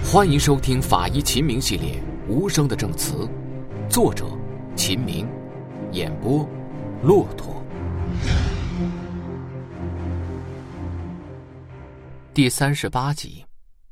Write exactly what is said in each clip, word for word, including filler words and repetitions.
欢迎收听法医秦明系列无声的证词，作者秦明，演播骆驼。第三十八集。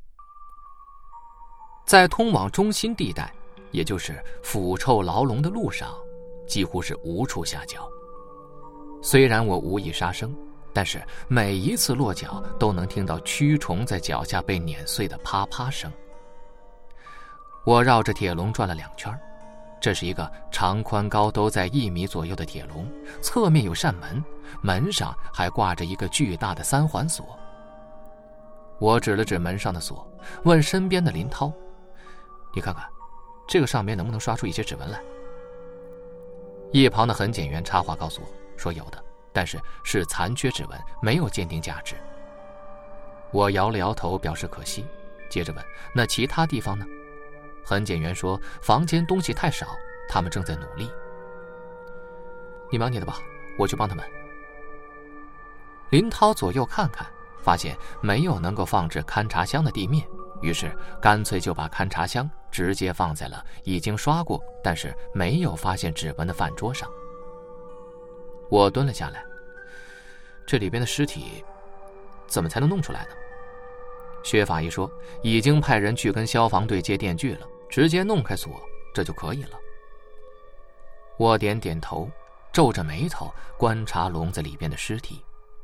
在通往中心地带，也就是腐臭牢笼的路上，几乎是无处下脚。虽然我无意杀生，但是每一次落脚都能听到蛆虫在脚下被碾碎的啪啪声。我绕着铁笼转了两圈，这是一个长宽高都在一米左右的铁笼，侧面有扇门，门上还挂着一个巨大的三环锁。我指了指门上的锁，问身边的林涛：“你看看，这个上面能不能刷出一些指纹来？”一旁的痕检员插话告诉我说有的，但是是残缺指纹，没有鉴定价值。我摇了摇头表示可惜，接着问：“那其他地方呢？”痕检员说房间东西太少，他们正在努力。你忙你的吧，我去帮他们。林涛左右看看，发现没有能够放置勘察箱的地面，于是干脆就把勘察箱直接放在了已经刷过但是没有发现指纹的饭桌上。我蹲了下来，这里边的尸体怎么才能弄出来呢？薛法医说已经派人去跟消防队借电锯了，直接弄开锁这就可以了。我点点头，皱着眉头观察笼子里边的尸体。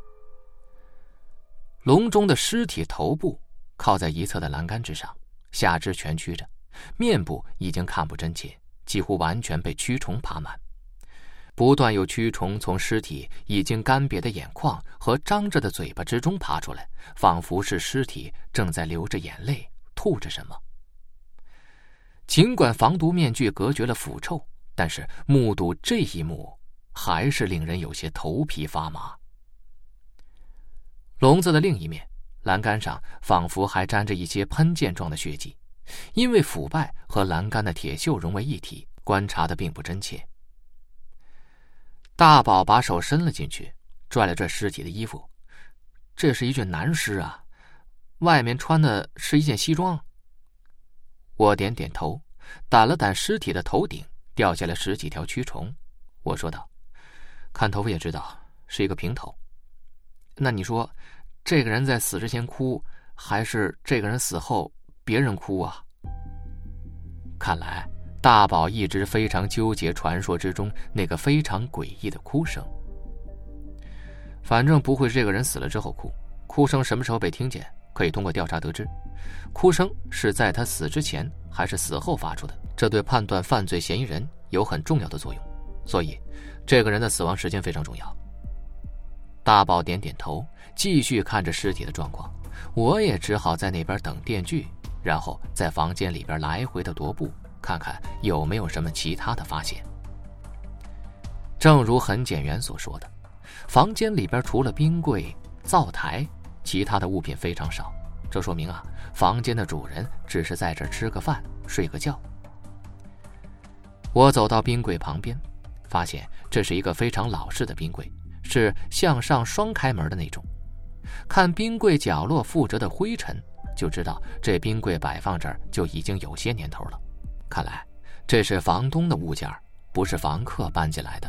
笼中的尸体头部靠在一侧的栏杆之上，下肢蜷曲着，面部已经看不真切，几乎完全被蛆虫爬满。不断有蛆虫从尸体已经干瘪的眼眶和张着的嘴巴之中爬出来，仿佛是尸体正在流着眼泪吐着什么。尽管防毒面具隔绝了腐臭，但是目睹这一幕还是令人有些头皮发麻。笼子的另一面栏杆上仿佛还沾着一些喷溅状的血迹，因为腐败和栏杆的铁锈融为一体，观察的并不真切。大宝把手伸了进去，拽了拽尸体的衣服，这是一具男尸啊，外面穿的是一件西装。我点点头，掸了掸尸体的头顶，掉下来十几条蛆虫。我说道：“看头发也知道是一个平头。那你说，这个人在死之前哭，还是这个人死后别人哭啊？”看来大宝一直非常纠结传说之中那个非常诡异的哭声。反正不会是这个人死了之后哭，哭声什么时候被听见，可以通过调查得知。哭声是在他死之前还是死后发出的，这对判断犯罪嫌疑人有很重要的作用，所以这个人的死亡时间非常重要。大宝点点头，继续看着尸体的状况。我也只好在那边等电锯，然后在房间里边来回的踱步，看看有没有什么其他的发现。正如痕检员所说的，房间里边除了冰柜、灶台，其他的物品非常少，这说明啊，房间的主人只是在这吃个饭睡个觉。我走到冰柜旁边，发现这是一个非常老式的冰柜，是向上双开门的那种。看冰柜角落附着的灰尘，就知道这冰柜摆放这儿就已经有些年头了。看来这是房东的物件，不是房客搬进来的。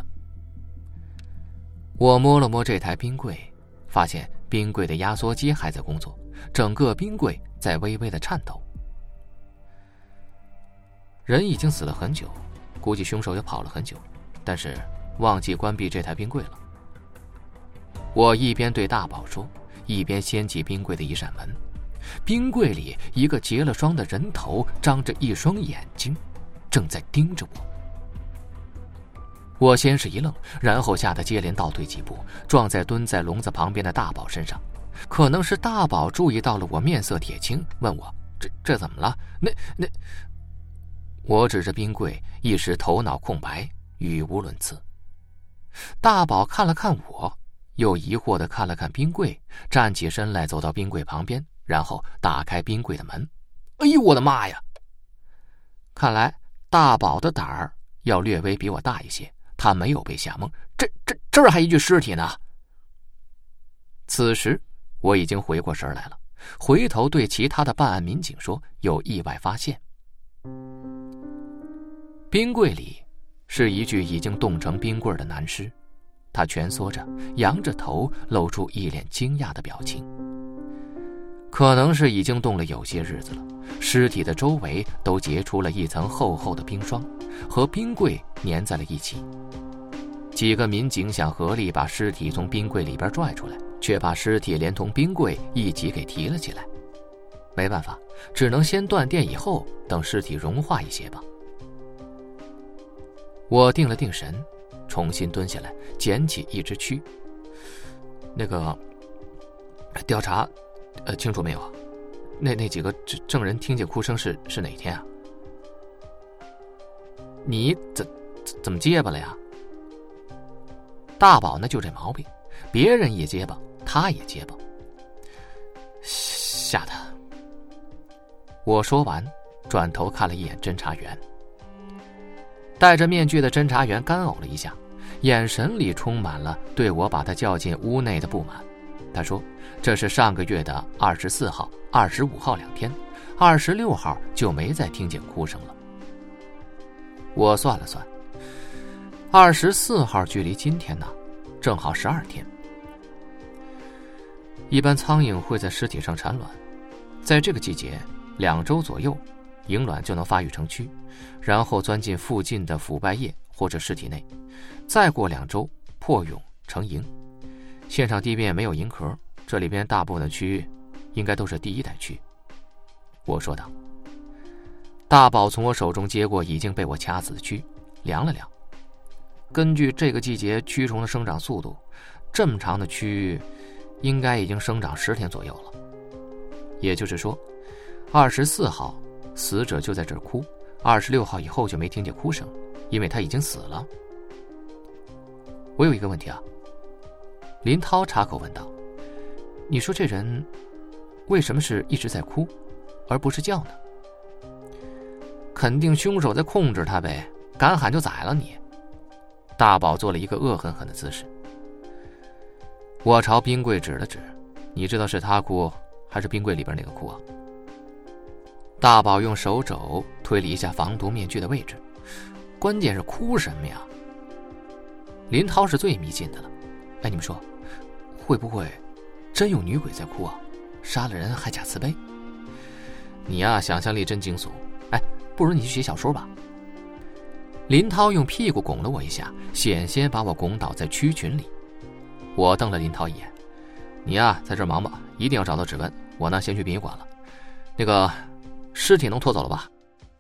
我摸了摸这台冰柜，发现冰柜的压缩机还在工作，整个冰柜在微微的颤抖。人已经死了很久，估计凶手也跑了很久，但是忘记关闭这台冰柜了。我一边对大宝说，一边掀起冰柜的一扇门。冰柜里一个结了霜的人头张着一双眼睛，正在盯着我。我先是一愣，然后吓得接连倒退几步，撞在蹲在笼子旁边的大宝身上。可能是大宝注意到了我面色铁青，问我这这怎么了？那那……我指着冰柜，一时头脑空白，语无伦次。大宝看了看我，又疑惑地看了看冰柜，站起身来走到冰柜旁边，然后打开冰柜的门。哎呦我的妈呀！看来大宝的胆儿要略微比我大一些，他没有被吓懵。这这这儿还一具尸体呢！此时我已经回过神来了， 回头对其他的办案民警说有意外发现。冰柜里是一具已经冻成冰棍的男尸，他蜷缩着，仰着头，露出一脸惊讶的表情。可能是已经冻了有些日子了，尸体的周围都结出了一层厚厚的冰霜，和冰柜粘在了一起。几个民警想合力把尸体从冰柜里边拽出来，却把尸体连同冰柜一起给提了起来。没办法，只能先断电，以后等尸体融化一些吧。我定了定神，重新蹲下来，捡起一只蛆。那个调查呃清楚没有啊？那那几个证人听见哭声是是哪天啊？你怎怎么结巴了呀？大宝呢就这毛病，别人也结巴，他也结巴。吓他。我说完，转头看了一眼侦查员。戴着面具的侦查员干呕了一下，眼神里充满了对我把他叫进屋内的不满。他说这是上个月的二十四号、二十五号两天，二十六号就没再听见哭声了。我算了算，二十四号距离今天呢，正好十二天。一般苍蝇会在尸体上产卵，在这个季节，两周左右，蝇卵就能发育成蛆，然后钻进附近的腐败液或者尸体内，再过两周破蛹成蝇。现场地面没有蝇壳，这里边大部分的蛆应该都是第一代蛆。我说道。大宝从我手中接过已经被我掐死的蛆，量了量。根据这个季节蛆虫的生长速度，这么长的蛆应该已经生长十天左右了。也就是说，二十四号死者就在这儿哭，二十六号以后就没听见哭声，因为他已经死了。我有一个问题啊。林涛插口问道，你说这人为什么是一直在哭而不是叫呢？肯定凶手在控制他呗，敢喊就宰了你。大宝做了一个恶狠狠的姿势。我朝冰柜指了指，你知道是他哭还是冰柜里边那个哭啊？大宝用手肘推了一下防毒面具的位置，关键是哭什么呀？林涛是最迷信的了。哎，你们说会不会真有女鬼在哭啊？杀了人还假慈悲？你呀、啊，想象力真惊悚。哎，不如你去写小说吧。林涛用屁股拱了我一下，险些把我拱倒在蛆群里。我瞪了林涛一眼，你呀、啊，在这儿忙吧，一定要找到指纹。我呢，先去殡仪馆了。那个尸体能拖走了吧？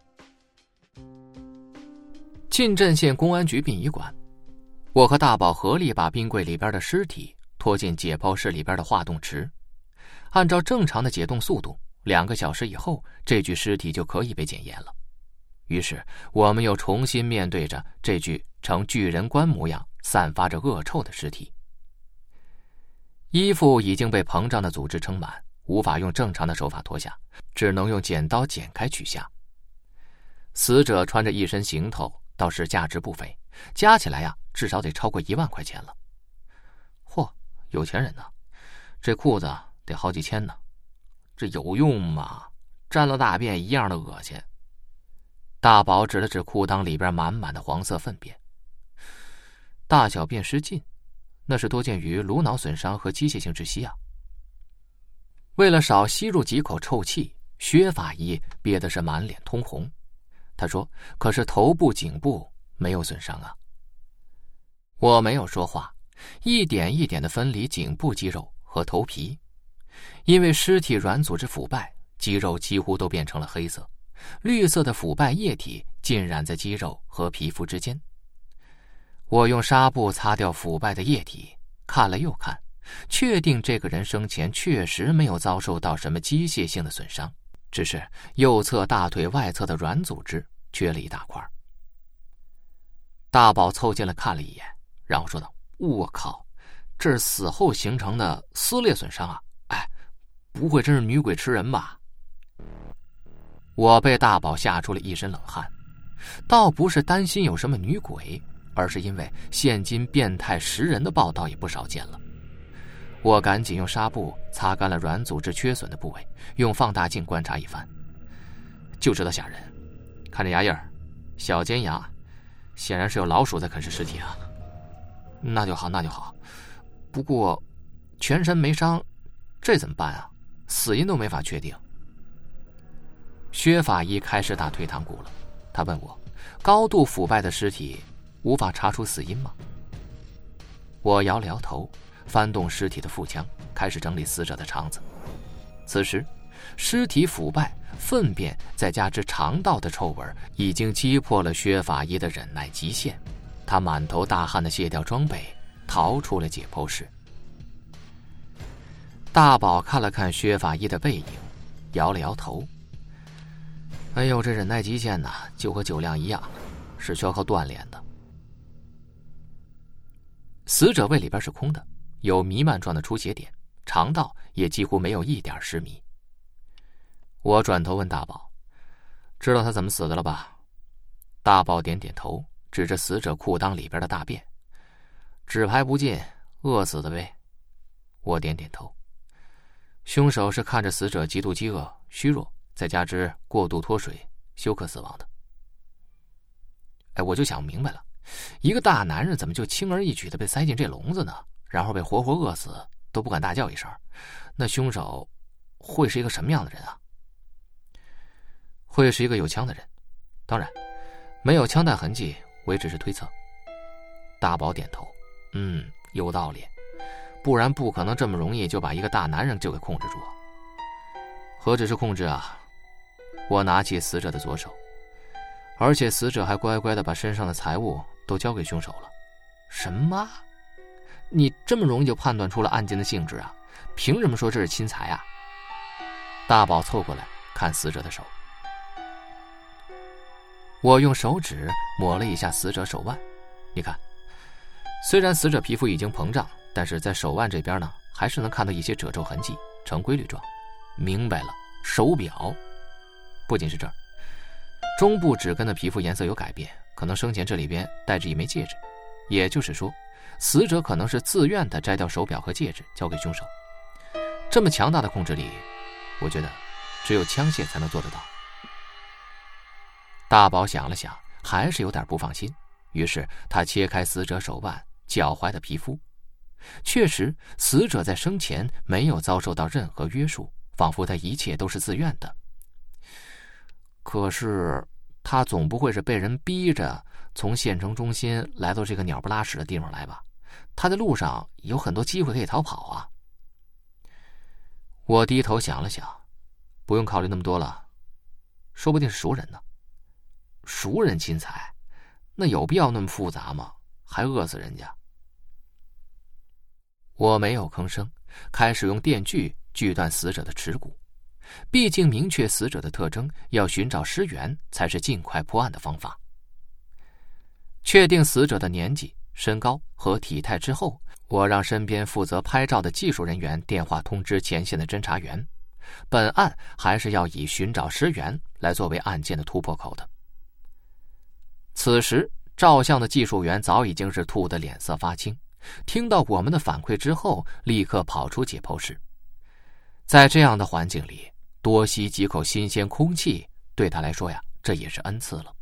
晋镇县公安局殡仪馆，我和大宝合力把冰柜里边的尸体拖进解剖室里边的化冻池。按照正常的解冻速度，两个小时以后，这具尸体就可以被检验了。于是我们又重新面对着这具呈巨人棺模样、散发着恶臭的尸体。衣服已经被膨胀的组织撑满，无法用正常的手法脱下，只能用剪刀剪开取下。死者穿着一身行头，倒是价值不菲，加起来呀、啊，至少得超过一万块钱了。嚯，有钱人呢，这裤子得好几千呢，这有用吗？沾了大便一样的恶心。大宝指了指裤裆里边满满的黄色粪便，大小便失禁，那是多见于颅脑损伤和机械性窒息啊。为了少吸入几口臭气，薛法医憋的是满脸通红。他说：“可是头部、颈部没有损伤啊。”我没有说话，一点一点地分离颈部肌肉和头皮，因为尸体软组织腐败，肌肉几乎都变成了黑色，绿色的腐败液体浸染在肌肉和皮肤之间。我用纱布擦掉腐败的液体，看了又看，确定这个人生前确实没有遭受到什么机械性的损伤，只是右侧大腿外侧的软组织缺了一大块。大宝凑近了看了一眼，然后说道：“我靠，这是死后形成的撕裂损伤啊！哎，不会真是女鬼吃人吧？”我被大宝吓出了一身冷汗，倒不是担心有什么女鬼，而是因为现今变态食人的报道也不少见了。 我赶紧用纱布擦干了软组织缺损的部位，用放大镜观察一番，就知道吓人。看这牙印儿，小尖牙，显然是有老鼠在啃食尸体啊。那就好，那就好。不过，全身没伤，这怎么办啊？死因都没法确定。薛法医开始打退堂鼓了，他问我：高度腐败的尸体无法查出死因吗？我摇了摇头，翻动尸体的腹腔，开始整理死者的肠子。此时，尸体腐败、粪便再加之肠道的臭味，已经击破了薛法医的忍耐极限。他满头大汗地卸掉装备，逃出了解剖室。大宝看了看薛法医的背影，摇了摇头。哎呦，这忍耐极限呐，就和酒量一样，是需要靠锻炼的。死者胃里边是空的，有弥漫状的出血点，肠道也几乎没有一点湿糜。我转头问大宝：知道他怎么死的了吧？大宝点点头，指着死者裤裆里边的大便：只排不进，饿死的呗。我点点头。凶手是看着死者极度饥饿、虚弱，再加之过度脱水，休克死亡的。哎，我就想明白了，一个大男人怎么就轻而易举的被塞进这笼子呢？然后被活活饿死，都不敢大叫一声。那凶手会是一个什么样的人啊？会是一个有枪的人。当然，没有枪弹痕迹，我也只是推测。大宝点头，嗯，有道理。不然不可能这么容易就把一个大男人就给控制住。何止是控制啊！我拿起死者的左手，而且死者还乖乖的把身上的财物都交给凶手了。什么？你这么容易就判断出了案件的性质啊？凭什么说这是侵财啊？大宝凑过来看死者的手，我用手指抹了一下死者手腕，你看，虽然死者皮肤已经膨胀，但是在手腕这边呢，还是能看到一些褶皱痕迹，呈规律状。明白了，手表。不仅是这儿，中部指根的皮肤颜色有改变，可能生前这里边带着一枚戒指，也就是说，死者可能是自愿的摘掉手表和戒指交给凶手。这么强大的控制力，我觉得只有枪械才能做得到。大宝想了想，还是有点不放心，于是他切开死者手腕、脚踝的皮肤。确实，死者在生前没有遭受到任何约束，仿佛他一切都是自愿的。可是他总不会是被人逼着从县城中心来到这个鸟不拉屎的地方来吧？他在路上有很多机会可以逃跑啊。我低头想了想，不用考虑那么多了，说不定是熟人呢。熟人侵财，那有必要那么复杂吗？还饿死人家？我没有吭声，开始用电锯锯断死者的耻骨。毕竟明确死者的特征，要寻找尸源才是尽快破案的方法。确定死者的年纪、身高和体态之后，我让身边负责拍照的技术人员电话通知前线的侦查员，本案还是要以寻找尸源来作为案件的突破口的。此时照相的技术员早已经是吐得脸色发青，听到我们的反馈之后，立刻跑出解剖室。在这样的环境里，多吸几口新鲜空气，对他来说呀，这也是恩赐了。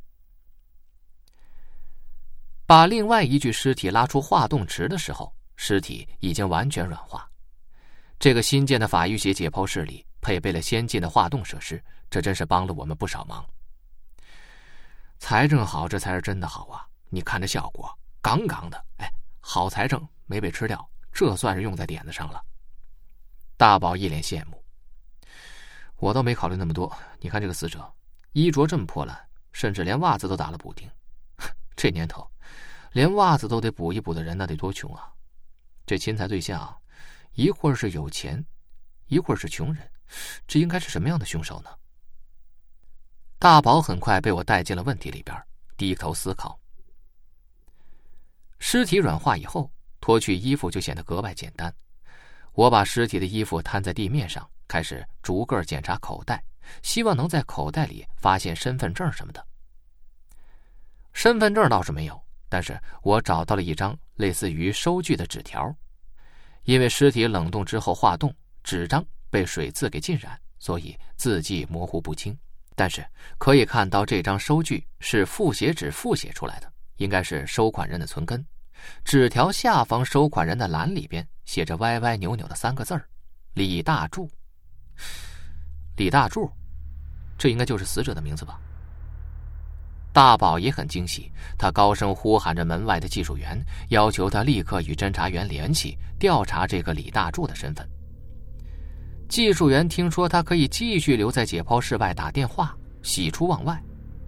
把另外一具尸体拉出化冻池的时候，尸体已经完全软化。这个新建的法医学解剖室里配备了先进的化冻设施，这真是帮了我们不少忙。财政好，这才是真的好啊！你看这效果，杠杠的，哎，好财政没被吃掉，这算是用在点子上了。大宝一脸羡慕。我倒没考虑那么多，你看这个死者，衣着这么破烂，甚至连袜子都打了补丁。这年头，连袜子都得补一补的人，那得多穷啊！这侵财对象，一会儿是有钱，一会儿是穷人，这应该是什么样的凶手呢？大宝很快被我带进了问题里边，低头思考。尸体软化以后，脱去衣服就显得格外简单。我把尸体的衣服摊在地面上，开始逐个检查口袋，希望能在口袋里发现身份证什么的。身份证倒是没有，但是我找到了一张类似于收据的纸条， 因为尸体冷冻之后化冻，纸张被水渍给浸染，所以字迹模糊不清。但是可以看到这张收据是复写纸复写出来的，应该是收款人的存根。纸条下方收款人的栏里边写着歪歪扭扭的三个字儿：李大柱。李大柱，这应该就是死者的名字吧？大宝也很惊喜，他高声呼喊着门外的技术员，要求他立刻与侦查员联系，调查这个李大柱的身份。技术员听说他可以继续留在解剖室外打电话，喜出望外。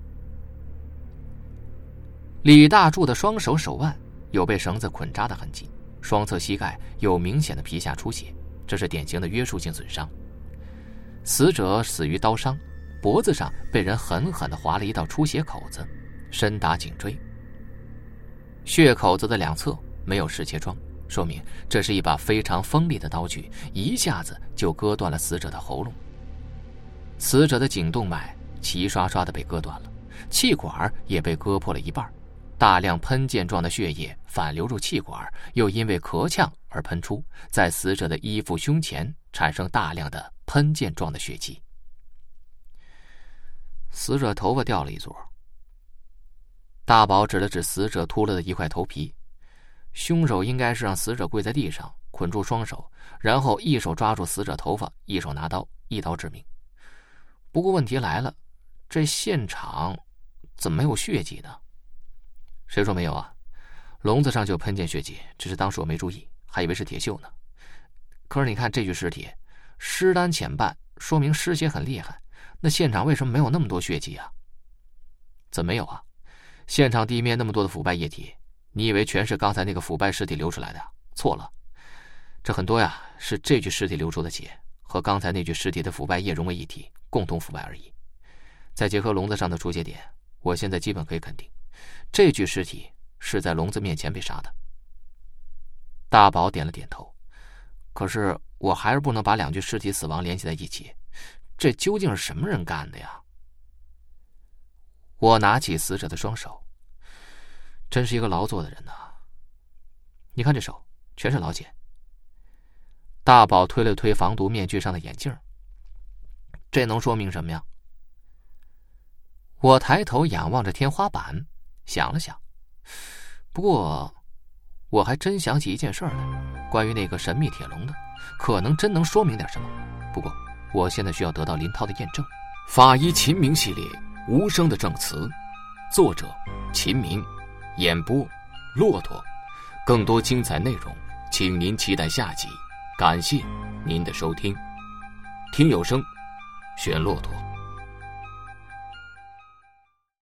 李大柱的双手手腕有被绳子捆扎的痕迹，双侧膝盖有明显的皮下出血，这是典型的约束性损伤。死者死于刀伤，脖子上被人狠狠地划了一道出血口子，深达颈椎。血口子的两侧没有试切装，说明这是一把非常锋利的刀具，一下子就割断了死者的喉咙。死者的颈动脉齐刷刷地被割断了，气管也被割破了一半，大量喷溅状的血液反流入气管，又因为咳呛而喷出，在死者的衣服胸前产生大量的喷溅状的血迹。死者头发掉了一撮。大宝指了指死者秃了的一块头皮，凶手应该是让死者跪在地上，捆住双手，然后一手抓住死者头发，一手拿刀，一刀致命。不过问题来了，这现场怎么没有血迹呢？谁说没有啊？笼子上就喷溅血迹，只是当时我没注意，还以为是铁锈呢。可是你看这具尸体，尸单浅半，说明失血很厉害，那现场为什么没有那么多血迹啊？怎么没有啊？现场地面那么多的腐败液体，你以为全是刚才那个腐败尸体流出来的？错了，这很多呀是这具尸体流出的血和刚才那具尸体的腐败液融为一体，共同腐败而已。再结合笼子上的出血点，我现在基本可以肯定，这具尸体是在笼子面前被杀的。大宝点了点头，可是我还是不能把两具尸体死亡联系在一起，这究竟是什么人干的呀？我拿起死者的双手，真是一个劳作的人呐、啊！你看这手，全是老茧。大宝推了推防毒面具上的眼镜，这能说明什么呀？我抬头仰望着天花板，想了想，不过我还真想起一件事来，关于那个神秘铁笼的，可能真能说明点什么。不过我现在需要得到林涛的验证。法医秦明系列无声的证词，作者秦明，演播骆驼。更多精彩内容请您期待下集，感谢您的收听。听有声选骆驼。